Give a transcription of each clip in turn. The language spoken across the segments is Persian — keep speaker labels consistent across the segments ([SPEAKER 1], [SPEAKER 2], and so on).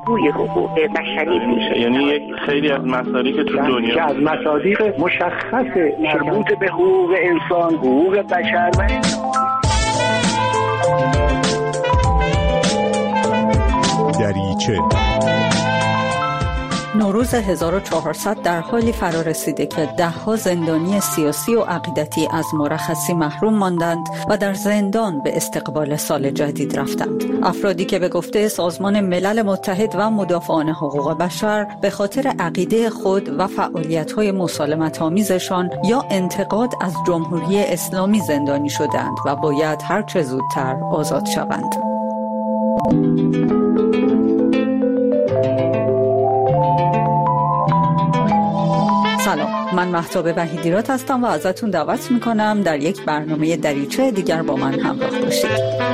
[SPEAKER 1] بازگوی حقوق بشری میشه.
[SPEAKER 2] یعنی یک خیلی از مسائلی که تو دنیا
[SPEAKER 3] که از مصادیق مشخص مربوط به حقوق انسان، حقوق بشر و
[SPEAKER 4] دریچه.
[SPEAKER 5] نوروز 1400 در حالی فرا رسیده که ده‌ها زندانی سیاسی و عقیدتی از مرخصی محروم ماندند و در زندان به استقبال سال جدید رفتند. افرادی که به گفته سازمان ملل متحد و مدافعان حقوق بشر به خاطر عقیده خود و فعالیت‌های مسالمت‌آمیزشان یا انتقاد از جمهوری اسلامی زندانی شدند و باید هر چه زودتر آزاد شوند. سلام، من مهتاب وحیدیراد هستم و ازتون دعوت میکنم در یک برنامه دریچه دیگر با من همراه باشید.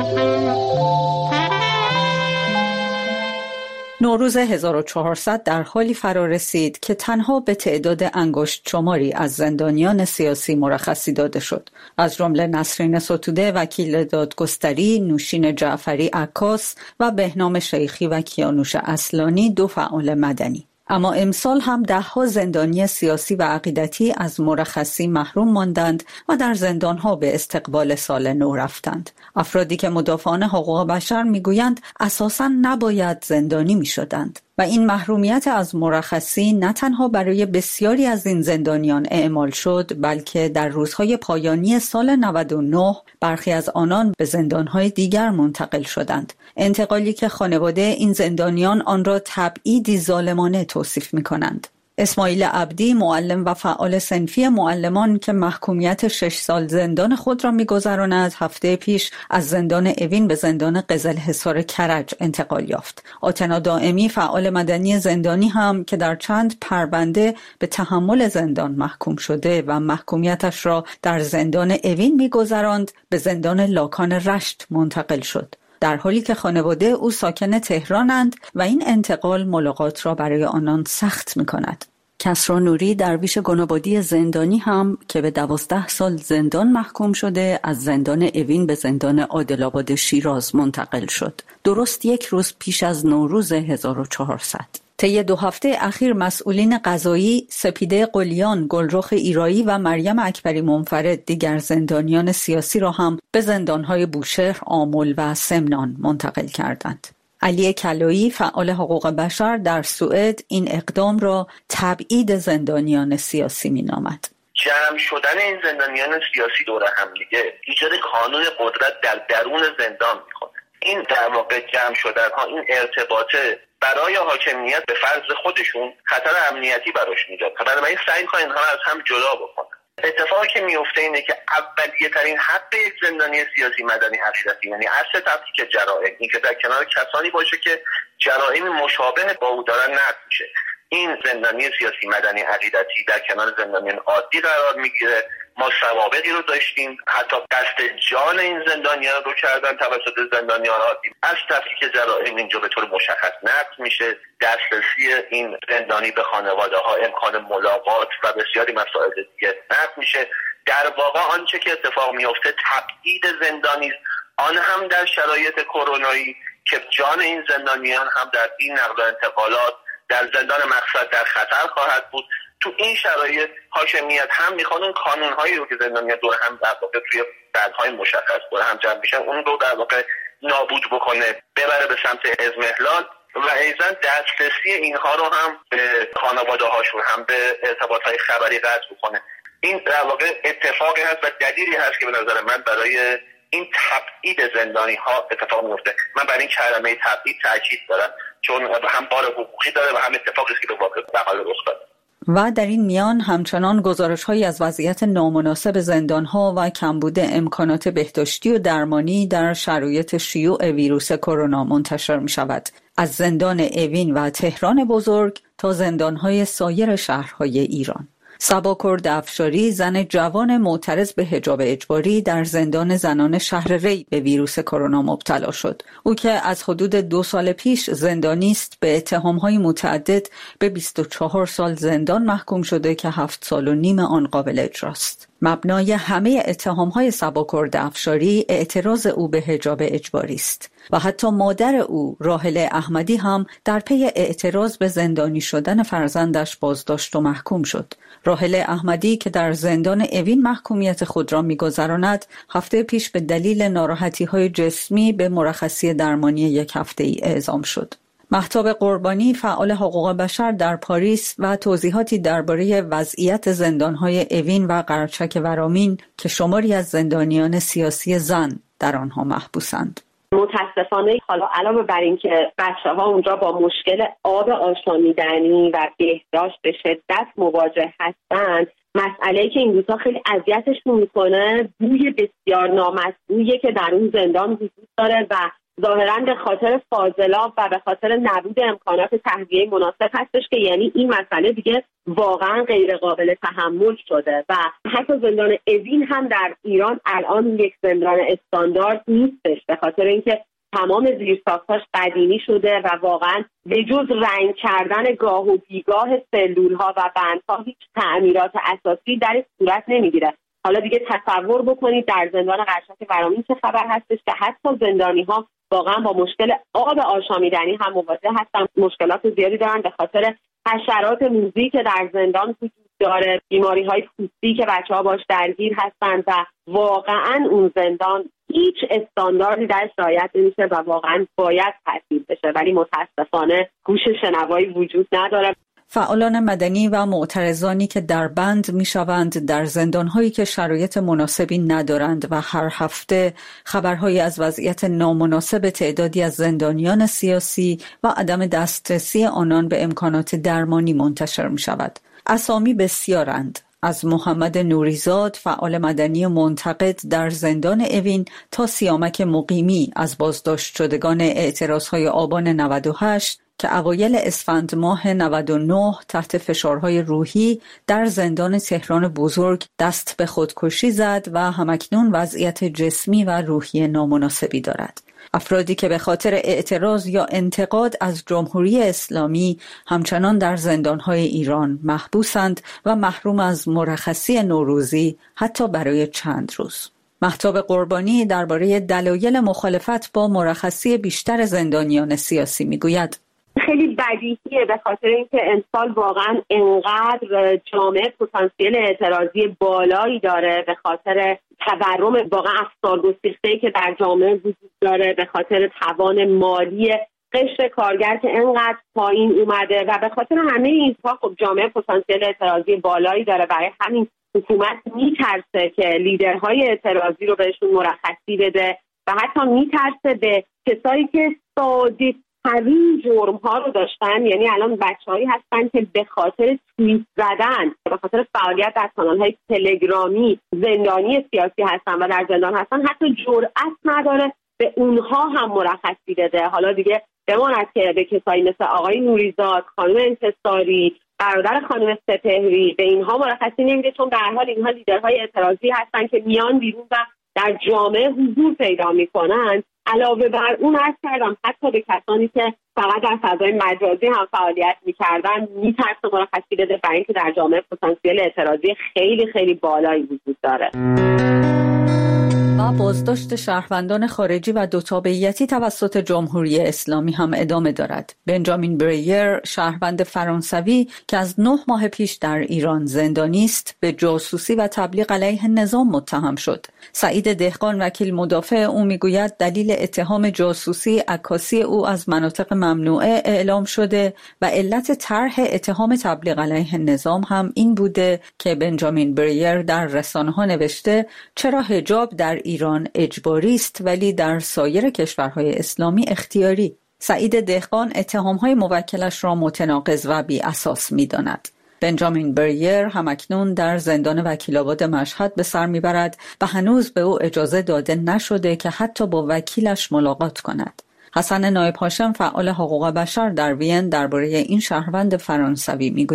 [SPEAKER 5] نوروز 1400 در حالی فرا رسید که تنها به تعداد انگشت شماری از زندانیان سیاسی مرخصی داده شد. از جمله نسرین ستوده وکیل دادگستری، نوشین جعفری عکاس و بهنام شیخی و کیانوش اصلانی دو فعال مدنی. اما امسال هم ده‌ها زندانی سیاسی و عقیدتی از مرخصی محروم ماندند و در زندان‌ها به استقبال سال نو رفتند. افرادی که مدافعان حقوق بشر میگویند اساساً نباید زندانی میشدند و این محرومیت از مرخصی نه تنها برای بسیاری از این زندانیان اعمال شد، بلکه در روزهای پایانی سال 99 برخی از آنان به زندانهای دیگر منتقل شدند. انتقالی که خانواده این زندانیان آن را تبعیدی ظالمانه توصیف می‌کنند. اسماعیل عبدی، معلم و فعال صنفی معلمان که محکومیت 6 سال زندان خود را می‌گذراند، هفته پیش از زندان اوین به زندان قزلحصار کرج انتقال یافت. آتنا دائمی، فعال مدنی زندانی هم که در چند پرونده به تحمل زندان محکوم شده و محکومیتش را در زندان اوین می‌گذراند، به زندان لاکان رشت منتقل شد. در حالی که خانواده او ساکن تهرانند و این انتقال ملاقات را برای آنان سخت می‌کند. کسری نوری، درویش گنابادی زندانی هم که به 12 سال زندان محکوم شده، از زندان اوین به زندان عادل‌آباد شیراز منتقل شد. درست یک روز پیش از نوروز 1400. طی 2 هفته اخیر مسئولین قضایی، سپیده قلیان، گلرخ ایرایی و مریم اکبری منفرد دیگر زندانیان سیاسی را هم به زندان‌های بوشهر، آمل و سمنان منتقل کردند. علی کلایی، فعال حقوق بشر در سوئد، این اقدام را تبعید زندانیان سیاسی می‌نامد.
[SPEAKER 6] جمع شدن این زندانیان سیاسی دور هم دیگه ایجاد کانون قدرت در درون زندان می‌کنه. این در واقع جمع شدن ها، این ارتباطه برای حاکمیت به فرض خودشون خطر امنیتی براش میاد. بنابراین سعی کنن اینها رو از هم جدا بکنن. اتفاقی که میفته اینه که اولیه ترین حق یک زندانی سیاسی مدنی عقیدتی، یعنی اصل تفکیک جرائم، این که در کنار کسانی باشه که جرائم مشابه با او دارن نقض میشه. این زندانی سیاسی مدنی عقیدتی در کنار زندانیان عادی قرار میگیره. ما سوابقی رو داشتیم، حتی قصد جان این زندانیان رو کردن توسط زندانیان عادی. از تفکیک جرائم اینجا به طور مشخص نقض میشه. دسترسی این زندانی به خانواده ها، امکان ملاقات و بسیاری مسائل دیگه نقض میشه. در واقع آنچه که اتفاق میفته تبعید زندانی است، آن هم در شرایط کرونایی که جان این زندانیان هم در این نقل و انتقالات در زندان مقصد در خطر خواهد بود. تو این شرایط حاکمیت هم میخواد اون قانون‌هایی رو که زندانیان دور هم در واقع توی بندهای مشخص دور هم جمع میشن اون رو در واقع نابود بکنه، ببره به سمت ازمهلال و ایضاً دسترسی اینها رو هم به خانواده هاشون هم به ارتباطهای خبری قطع بکنه. این در واقع اتفاقی هست و دلیلی هست که به نظر من برای این تبعید زندانی ها اتفاق میفته. من برای این کلمه تبعید تاکید دارم چون هم بار حقوقی داره و هم اتفاقی که به واقع به حال رخ داده.
[SPEAKER 5] و در این میان همچنان گزارش‌هایی از وضعیت نامناسب زندان‌ها و کمبود امکانات بهداشتی و درمانی در شرایط شیوع ویروس کرونا منتشر می‌شود. از زندان اوین و تهران بزرگ تا زندان‌های سایر شهرهای ایران. صبا کرد افشاری، زن جوان معترض به حجاب اجباری، در زندان زنان شهر ری به ویروس کرونا مبتلا شد. او که از حدود 2 سال پیش زندانی است، به اتهام‌های متعدد به 24 سال زندان محکوم شده که 7 سال و نیم آن قابل اجراست. مبنای همه اتهام‌های سباکرد افشاری اعتراض او به حجاب اجباری است و حتی مادر او راحله احمدی هم در پی اعتراض به زندانی شدن فرزندش بازداشت و محکوم شد. راحله احمدی که در زندان اوین محکومیت خود را می‌گذراند، هفته پیش به دلیل ناراحتی‌های جسمی به مرخصی درمانی 1 هفته‌ای اعزام شد. مهتاب قربانی، فعال حقوق بشر در پاریس و توضیحاتی درباره وضعیت زندان‌های اوین و قرچک ورامین که شماری از زندانیان سیاسی زن در آنها محبوسند.
[SPEAKER 1] متاسفانه حالا علاوه بر این که بچه‌ها اونجا با مشکل آب آشامیدنی و بهداشت به شدت مواجه هستند، مسئله‌ای که این روزها خیلی اذیتشون میکنه بوی بسیار نامطبوعیه که در اون زندان وجود داره و ظاهراً به خاطر فاضلاب و به خاطر نبود امکانات تهویه مناسب هستش که یعنی این مسئله دیگه واقعاً غیر قابل تحمل شده و حتی زندان اوین هم در ایران الان یک زندان استاندارد نیستش به خاطر اینکه تمام زیرساختاش قدیمی شده و واقعاً به جز رنگ کردن گاه و بیگاه سلول‌ها و بندها هیچ تعمیرات اساسی در صورت نمیگیره. حالا دیگه تصور بکنید در زندان قرچک ورامین چه خبر هستش که حتی زندانی‌ها واقعا با مشکل آب آشامیدنی هم مواجه هستن، مشکلات زیادی دارن به خاطر حشرات موذی که در زندان وجود داره، بیماری‌های پوستی که بچه‌ها باش درگیر هستن و واقعا اون زندان هیچ استانداردی درش رعایت نمیشه و واقعا باید تعطیل بشه، ولی متاسفانه گوش شنوایی وجود نداره.
[SPEAKER 5] فعالان مدنی و معترضانی که در بند می‌شوند در زندان‌هایی که شرایط مناسبی ندارند و هر هفته خبرهایی از وضعیت نامناسب تعدادی از زندانیان سیاسی و عدم دسترسی آنان به امکانات درمانی منتشر می‌شود. اسامی بسیارند، از محمد نوریزاد، فعال مدنی منتقد در زندان اوین، تا سیامک مقیمی از بازداشت شدگان اعتراضهای آبان 98 که اوایل اسفند ماه 99 تحت فشارهای روحی در زندان تهران بزرگ دست به خودکشی زد و همکنون وضعیت جسمی و روحی نامناسبی دارد. افرادی که به خاطر اعتراض یا انتقاد از جمهوری اسلامی همچنان در زندانهای ایران محبوسند و محروم از مرخصی نوروزی حتی برای چند روز. مهتاب قربانی درباره دلایل مخالفت با مرخصی بیشتر زندانیان سیاسی میگوید:
[SPEAKER 1] خیلی بدیهیه به خاطر اینکه امسال واقعا انقدر جامعه پتانسیل اعتراضی بالایی داره، به خاطر تورم واقعا افسارگسیخته‌ای که در جامعه وجود داره، به خاطر توان مالی قشر کارگر که انقدر پایین اومده و به خاطر همه اینها خب جامعه پتانسیل اعتراضی بالایی داره. برای همین حکومت میترسه که لیدرهای اعتراضی رو بهشون مرخصی بده و حتی میترسه به کسایی که ساده ترین جرم ها رو داشتن، یعنی الان بچه‌هایی هستن که به خاطر توییت زدن، به خاطر فعالیت در کانال‌های تلگرامی زندانی سیاسی هستن و در زندان هستن، حتی جرأت نداره به اونها هم مرخصی بده. حالا دیگه بماند که به کسایی مثل آقای نوریزاد، خانم انتصاری، برادر خانم سپهری به اینها مرخصی نمیده، چون به هر حال اینها لیدرهای اعتراضی هستن که میان بیرون و در جامعه حضور پیدا میکنن. علاوه بر اون عرض کردم حتی به کسانی که فقط در فضای مجازی هم فعالیت میکردن میترسه مرخصی بده، برای اینکه در جامعه پتانسیل اعتراضی خیلی خیلی بالایی وجود داره.
[SPEAKER 5] و بازداشت شهروندان خارجی و دو تابعیتی توسط جمهوری اسلامی هم ادامه دارد. بنجامین بریر، شهروند فرانسوی که از 9 ماه پیش در ایران زندانی است، به جاسوسی و تبلیغ علیه نظام متهم شد. سعید دهقان، وکیل مدافع او، میگوید دلیل اتهام جاسوسی عکاسی او از مناطق ممنوعه اعلام شده و علت طرح اتهام تبلیغ علیه نظام هم این بوده که بنجامین بریر در رسانه‌ها نوشته چرا حجاب در ایران اجباری است ولی در سایر کشورهای اسلامی اختیاری. سعید دهقان اتهام‌های موکلش را متناقض و بی اساس می‌داند. بنجامین بریر همکنون در زندان وکیل‌آباد مشهد به سر می‌برد و هنوز به او اجازه داده نشده که حتی با وکیلش ملاقات کند. حسن نایب هاشم، فعال حقوق بشر در وین، درباره این شهروند فرانسوی میگوید: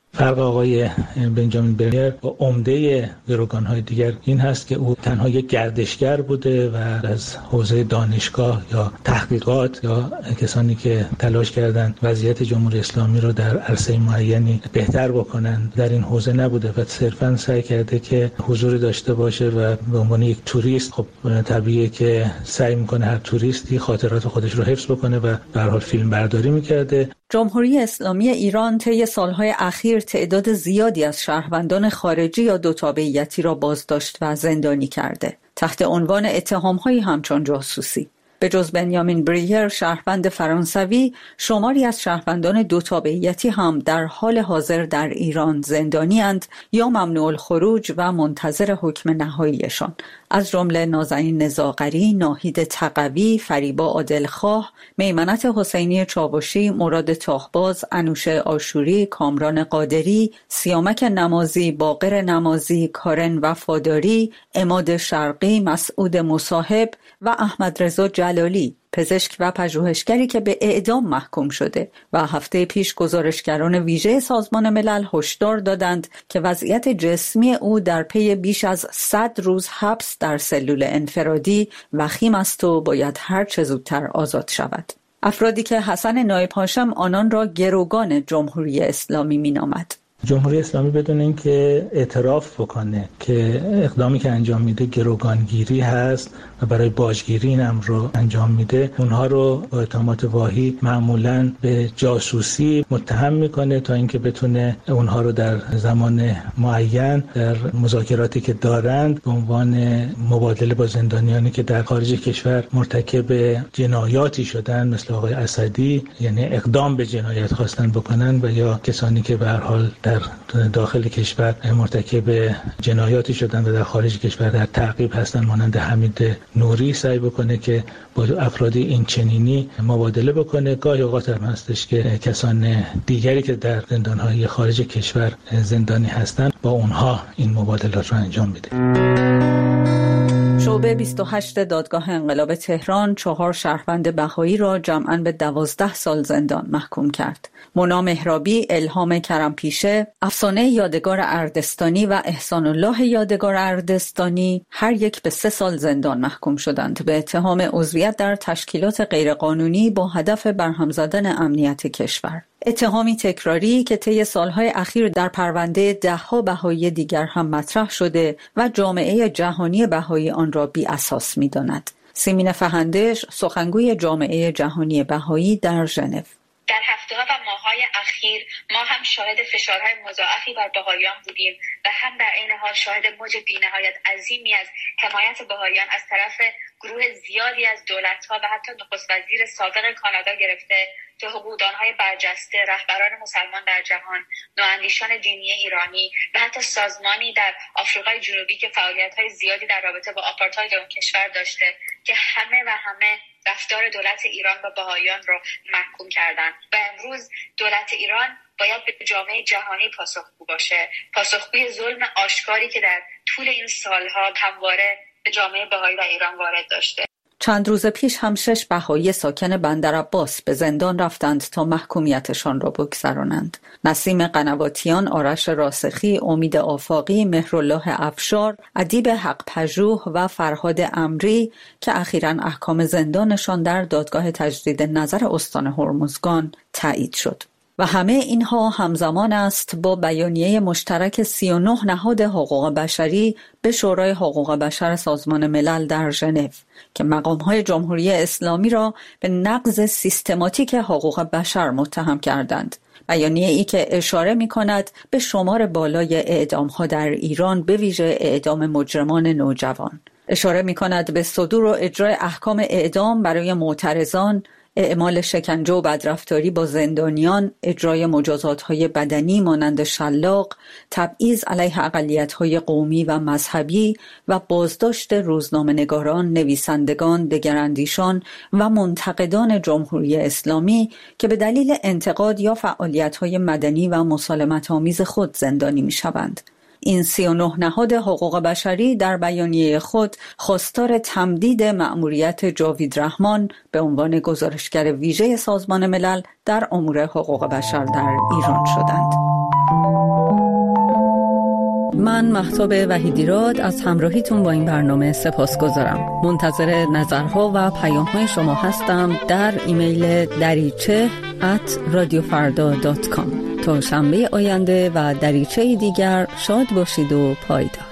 [SPEAKER 7] فرق آقای بنجامین برنر با عمده گروگان‌های دیگر این هست که او تنها یک گردشگر بوده و از حوزه دانشگاه یا تحقیقات یا کسانی که تلاش کردند وضعیت جمهوری اسلامی رو در عرصه معینی بهتر بکنن در این حوزه نبوده و صرفاً سعی کرده که حضوری داشته باشه و به عنوان یک توریست، خب طبیعیه که سعی میکنه هر توریستی خاطرات خودش رو حفظ بکنه و به هر حال فیلم برداری میکرده.
[SPEAKER 5] جمهوری اسلامی ایران طی سالهای اخیر تعداد زیادی از شهروندان خارجی یا دوتابعیتی را بازداشت و زندانی کرده تحت عنوان اتهام‌هایی همچون جاسوسی. به جز بنیامین بریر شهروند فرانسوی، شماری از شهروندان دوتابعیتی هم در حال حاضر در ایران زندانی اند یا ممنوع الخروج و منتظر حکم نهاییشان، از جمله نازنین نزاغری، ناهید تقوی، فریبا عادلخواه، میمنت حسینی چاوشی، مراد تاهباز، انوشه آشوری، کامران قادری، سیامک نمازی، باقر نمازی، کارن وفاداری، عماد شرقی، مسعود مصاحب و احمد رضا جلالی، پزشک و پژوهشگری که به اعدام محکوم شده و هفته پیش گزارشگران ویژه سازمان ملل هشدار دادند که وضعیت جسمی او در پی بیش از 100 روز حبس در سلول انفرادی وخیم است و باید هر چه زودتر آزاد شود. افرادی که حسن نایب هاشم آنان را گروگان جمهوری اسلامی می‌نامد.
[SPEAKER 7] جمهوری اسلامی بدون اینکه اعتراف بکنه که اقدامی که انجام میده گروگانگیری هست و برای باجگیری این امر رو انجام میده، اونها رو با اتهامات واهی معمولاً به جاسوسی متهم میکنه تا اینکه بتونه اونها رو در زمان معین در مذاکراتی که دارند به عنوان مبادله با زندانیانی که در خارج کشور مرتکب جنایاتی شدن مثل آقای اسدی، یعنی اقدام به جنایت خواستن بکنن، و یا کسانی که به هر حال در داخل کشور مرتکب جنایاتی شدن و در خارج کشور در تعقیب هستن، مانند حمید نوری، سعی بکنه که با افرادی این چنینی مبادله بکنه. گاهی اوقات هم هستش که کسان دیگری که در زندانهای خارج کشور زندانی هستن با اونها این مبادلات رو انجام میده.
[SPEAKER 5] شعبه 28 دادگاه انقلاب تهران 4 شهروند بهایی را جمعاً به 12 سال زندان محکوم کرد. مونا مهرابی، الهام کرمپیشه، افسانه یادگار اردستانی و احسان الله یادگار اردستانی هر یک به 3 سال زندان محکوم شدند به اتهام عضویت در تشکیلات غیرقانونی با هدف برهم زدن امنیت کشور. اتهامی تکراری که طی سالهای اخیر در پرونده 10 بهایی دیگر هم مطرح شده و جامعه جهانی بهایی آن را بی اساس می‌داند. سیمین فهندش، سخنگوی جامعه جهانی بهایی در ژنو:
[SPEAKER 8] در هفته‌ها و ماه‌های اخیر ما هم شاهد فشارهای مضاعفی بر بهائیان بودیم و هم در عین حال شاهد موج بی‌نهایت عظیمی از حمایت بهائیان از طرف گروه زیادی از دولت‌ها و حتی نخست وزیر سابق کانادا گرفته تا حقوقدان‌های برجسته، رهبران مسلمان در جهان، نواندیشان دینی ایرانی و حتی سازمانی در آفریقای جنوبی که فعالیت‌های زیادی در رابطه با آپارتاید اون کشور داشته که همه رفتار دولت ایران و بهائیان رو محکوم کردن و امروز دولت ایران باید به جامعه جهانی پاسخگو باشه، پاسخگوی ظلم آشکاری که در طول این سالها همواره به جامعه بهایی و ایران وارد داشته.
[SPEAKER 5] چند روز پیش هم 6 بهایی ساکن بندرعباس به زندان رفتند تا محکومیتشان را بگذرانند. نسیم قنواتیان، آرش راسخی، امید آفاقی، مهرالله افشار، ادیب حق پژوه و فرهاد امری که اخیراً احکام زندانشان در دادگاه تجدید نظر استان هرمزگان تایید شد. و همه اینها همزمان است با بیانیه مشترک 39 نهاد حقوق بشری به شورای حقوق بشر سازمان ملل در ژنو که مقام‌های جمهوری اسلامی را به نقض سیستماتیک حقوق بشر متهم کردند. بیانیه ای که اشاره می‌کند به شمار بالای اعدام‌ها در ایران، به ویژه اعدام مجرمان نوجوان. اشاره می‌کند به صدور و اجرای احکام اعدام برای معترضان، اعمال شکنجه و بدرفتاری با زندانیان، اجرای مجازات‌های بدنی مانند شلاق، تبعیض علیه اقلیت‌های قومی و مذهبی و بازداشت روزنامه‌نگاران، نویسندگان، دگراندیشان و منتقدان جمهوری اسلامی که به دلیل انتقاد یا فعالیت‌های مدنی و مسالمت‌آمیز خود زندانی می‌شوند. این 39 نهاد حقوق بشری در بیانیه خود خواستار تمدید مأموریت جاوید رحمان به عنوان گزارشگر ویژه سازمان ملل در امور حقوق بشر در ایران شدند. من مهتاب وحیدیراد از همراهیتون با این برنامه سپاسگزارم. منتظر نظرها و پیام‌های شما هستم در ایمیل dariche@radiofarda.com. تا شنبه آینده و دریچه دیگر شاد باشید و پایدار.